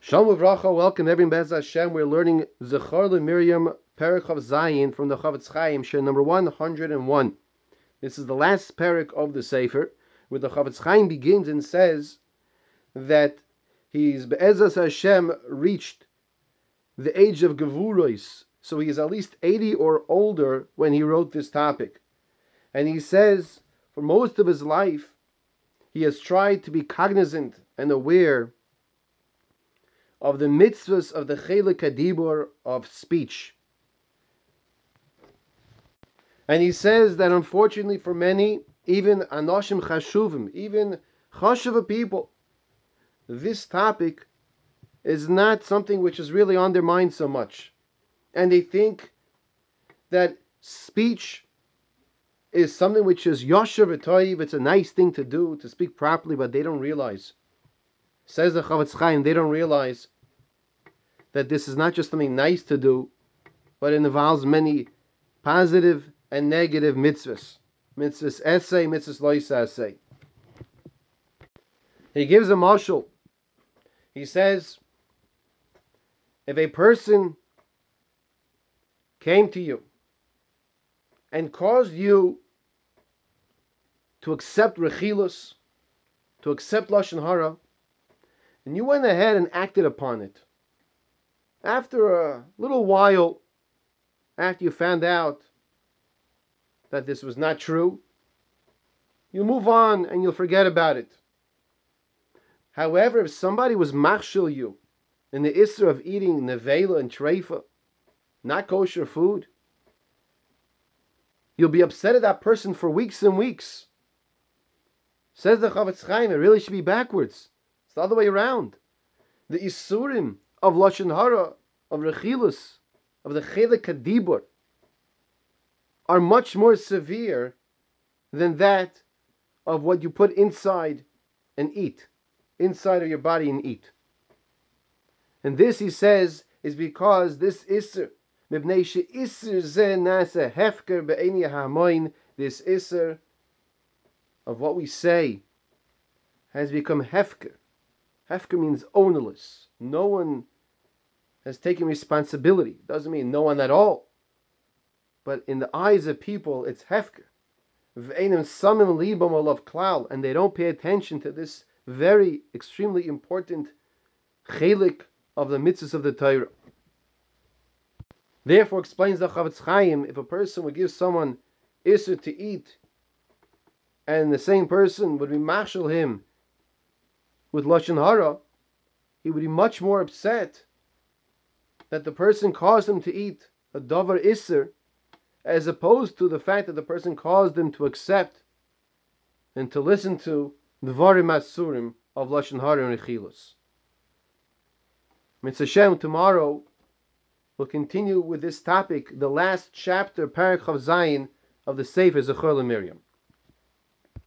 Shalom Uvracha, welcome everyone. Bez Hashem. We're learning Zechor Miriam Perek of Zayin from the Chofetz Chaim, Shir number 101. This is the last Perek of the Sefer, where the Chofetz Chaim begins and says that he's Be'ezas Hashem reached the age of Gevuros, so he is at least 80 or older when he wrote this topic. And he says for most of his life he has tried to be cognizant and aware of the mitzvahs of the Chelik HaDibur of speech. And he says that unfortunately for many, even Anoshim Chashuvim, even Chashuva people, this topic is not something which is really on their mind so much. And they think that speech is something which is Yosher V'Toiv, it's a nice thing to do, to speak properly, but they don't realize. Says the Chofetz Chaim, they don't realize that this is not just something nice to do, but it involves many positive and negative mitzvahs. Mitzvahs essay, mitzvahs loisa essay. He gives a mashal. He says, if a person came to you and caused you to accept rechilus, to accept lashon hara, and you went ahead and acted upon it, after a little while, after you found out that this was not true, you'll move on and you'll forget about it. However, if somebody was machshel you in the isser of eating nevela and treifa, not kosher food, you'll be upset at that person for weeks and weeks. Says the Chofetz Chaim, it really should be backwards. It's the other way around. The isurim of lashon hara, of rechilus, of the chelik hadibur, are much more severe than that of what you put inside and eat, inside of your body and eat. And this, he says, is because this isser, mibnei she'isser zeh nasa hefker be'eni ha'amoin, this isser of what we say has become hefker. Hefker means ownerless. No one has taken responsibility. Doesn't mean no one at all. But in the eyes of people, it's hefker. V'einim samim libam olav klal, and they don't pay attention to this very, extremely important chelik of the mitzvahs of the Torah. Therefore, explains the Chofetz Chaim, if a person would give someone isser to eat, and the same person would be mashal him with lashon hara, he would be much more upset that the person caused him to eat a davar isser, as opposed to the fact that the person caused him to accept and to listen to dvarim asurim of lashon hara and rechilus. Mitzvah Shem, tomorrow we'll continue with this topic, the last chapter, Perek Chav Zayin of the Sefer Zechor Miriam.